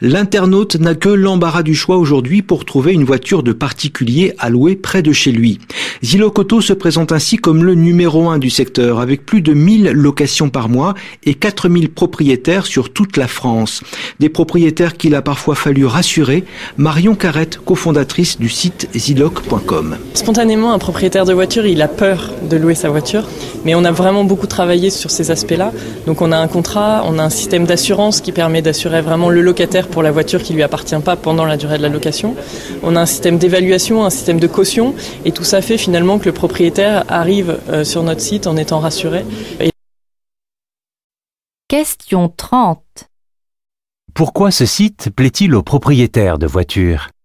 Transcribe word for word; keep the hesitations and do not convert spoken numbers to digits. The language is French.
L'internaute n'a que l'embarras du choix aujourd'hui pour trouver une voiture de particulier à louer près de chez lui. Zillow Auto se présente ainsi comme le numéro un du secteur, avec plus de mille locations par mois et quatre mille propriétaires sur toute la France. Des propriétaires qu'il a parfois fallu rassurer. Marion Carrette, cofondatrice du site zilloc point com. Spontanément, un propriétaire de voiture, il a peur de louer sa voiture, mais on a vraiment beaucoup travaillé sur ces aspects-là. Donc on a un contrat, on a un système d'assurance qui permet d'assurer vraiment le locataire pour la voiture qui lui appartient pas pendant la durée de la location. On a un système d'évaluation, un système de caution, et tout ça fait finalement que le propriétaire arrive euh, sur notre site en étant rassuré. Et... Question trente. Pourquoi ce site plaît-il aux propriétaires de voitures ?